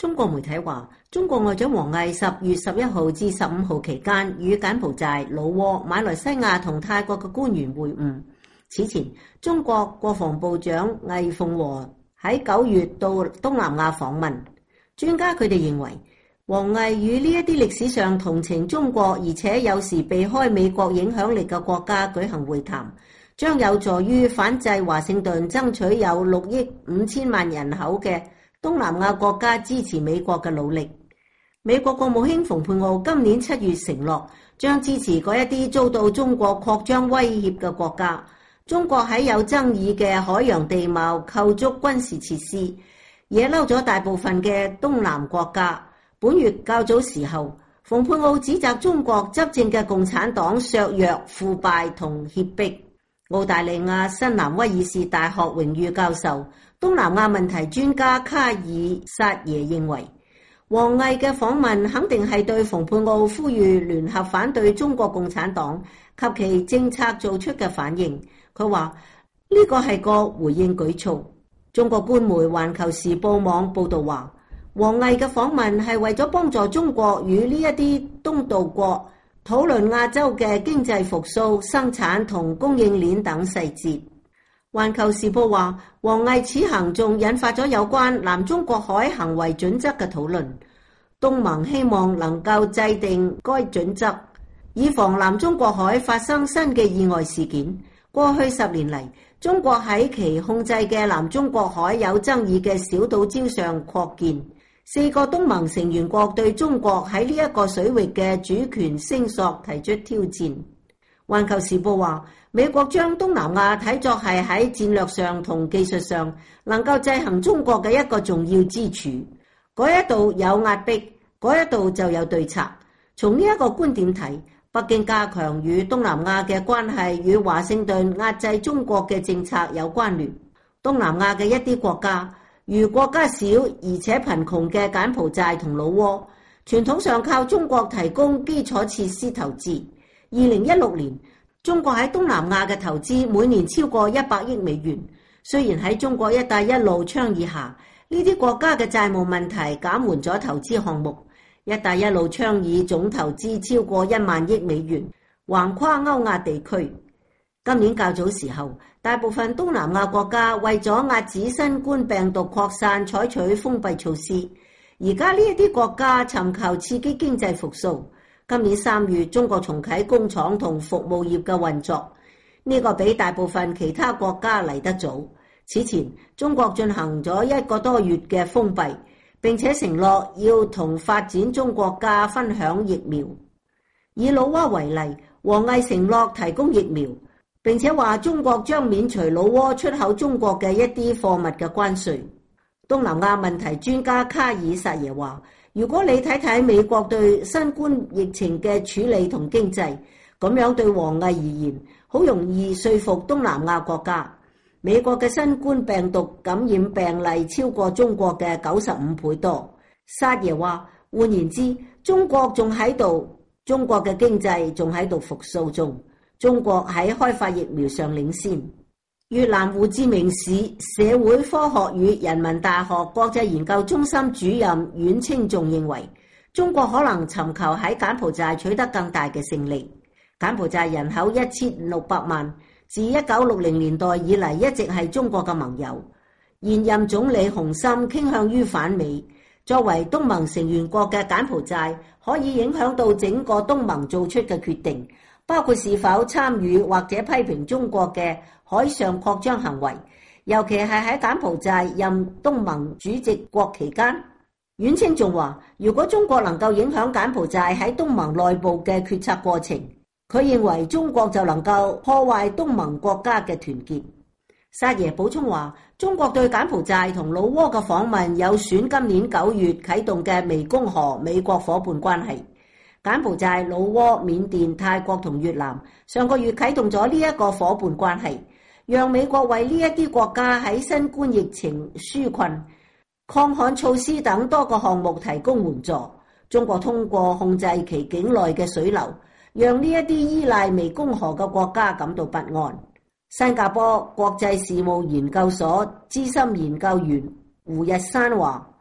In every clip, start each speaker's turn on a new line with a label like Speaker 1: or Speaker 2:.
Speaker 1: 中國媒體話，中國外長王毅10月11號至15號期間與柬埔寨、老撾、馬來西亞同泰國嘅官員會晤。此前，中國國防部長魏鳳和喺9月到東南亞訪問。專家佢哋認為，王毅與呢一啲歷史上同情中國而且有時避開美國影響力嘅國家舉行會談，將有助於反制華盛頓爭取有6億5千萬人口嘅東南亞國家支持美國嘅努力。美國國務卿蓬佩奧今年7月承諾將支持嗰一啲遭到中國擴張威脅嘅國家。中國喺有爭議嘅海洋地貌構築軍事設施，惹嬲咗大部分嘅東南國家。本月較早時候，蓬佩奧指責中國執政嘅共產黨削弱、腐敗同脅迫。澳大利亞新南威爾士大學榮譽教授、東南亞問題專家卡爾薩耶認為，王毅嘅訪問肯定係對蓬佩奧呼籲聯合反對中國共產黨及其政策做出嘅反應。佢話呢個係個回應舉措。中國官媒《環球時報》網報道話，王毅嘅訪問係為咗幫助中國與呢一啲東道國討論亞洲嘅經濟復甦、生產同供應鏈等細節。《環球時報》話，王毅此行仲引發咗有關南中國海行為準則嘅討論。東盟希望能夠制定該準則，以防南中國海發生新嘅意外事件。過去10年嚟，中國喺其控制嘅南中國海有爭議嘅小島礁上擴建。4個東盟成員國對中國喺呢一個水域嘅主權聲索提出挑戰。環球時報話，美國將東南亞睇作係喺戰略上同技術上能夠制衡中國嘅一個重要支柱。嗰一度有壓迫，嗰一度就有對策。從呢一個觀點睇，北京加強與東南亞嘅關係與華盛頓壓制中國嘅政策有關聯。東南亞嘅一啲國家，如國家小而且貧窮嘅柬埔寨同老撾，傳統上靠中國提供基礎設施投資。2016年，中國喺東南亞嘅投資每年超過100億美元。雖然喺中國一帶一路倡議下，呢啲國家嘅債務問題減緩咗投資項目。一帶一路倡議總投資超過1萬億美元，橫跨歐亞地區。今年較早時候，大部分東南亞國家為咗遏止新冠病毒擴散，採取封閉措施。而家呢一啲國家尋求刺激經濟復甦。今年3月，中國重啟工廠同服務業嘅運作，呢個比大部分其他國家嚟得早。此前，中國進行咗1個多月嘅封閉，並且承諾要同發展中國家分享疫苗。以老撾為例，王毅承諾提供疫苗，並且話中國將免除老撾出口中國嘅一啲貨物嘅關稅。東南亞問題專家卡爾薩耶話，如果你睇睇美國對新冠疫情嘅處理同經濟，咁樣對王毅而言，好容易說服東南亞國家。美國嘅新冠病毒感染病例超過中國嘅95倍多。薩耶話，換言之，中國仲喺度，中國嘅經濟仲喺度復甦中，中國喺開發疫苗上領先。越南胡志明市社會科學與人民大學國際研究中心主任阮清仲認為，中國可能尋求喺柬埔寨取得更大嘅勝利。柬埔寨人口1600萬，自1960年代以嚟一直係中國嘅盟友。現任總理洪森傾向於反美。作為東盟成員國嘅柬埔寨可以影響到整個東盟做出嘅決定，包括是否參與或者批評中國嘅海上擴張行為，尤其係喺柬埔寨任東盟主席國期間。阮清仲話，如果中國能夠影響柬埔寨喺東盟內部嘅決策過程，佢認為中國就能夠破壞東盟國家嘅團結。薩耶補充話，中國對柬埔寨同老撾嘅訪問有損今年9月啟動嘅湄公河美國伙伴關係。柬埔寨、老撾、緬甸、泰國同越南上個月啟動咗呢一個伙伴關係，讓美國為呢一啲國家喺新冠疫情紓困、抗旱措施等多個項目提供援助。中國通過控制其境內嘅水流，讓呢一啲依賴湄公河嘅國家感到不安。新加坡國際事務研究所資深研究員胡日山話，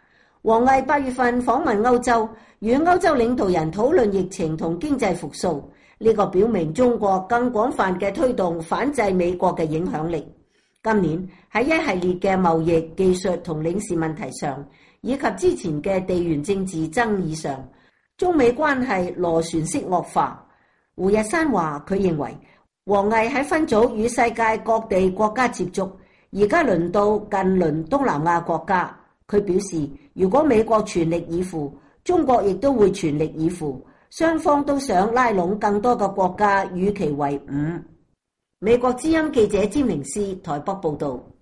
Speaker 1: 王毅8月份訪問歐洲，與歐洲領導人討論疫情同經濟復甦，呢個表明中國更廣泛嘅推動反制美國嘅影響力。今年喺一系列嘅貿易、技術同領事問題上，以及之前嘅地緣政治爭議上，中美關係螺旋式惡化。胡日山話：佢認為王毅喺分組與世界各地國家接觸，而家輪到近鄰東南亞國家。佢表示，如果美國全力以赴，中國亦都會全力以赴，雙方都想拉攏更多嘅國家與其為伍。美國之音記者詹寧斯台北報導。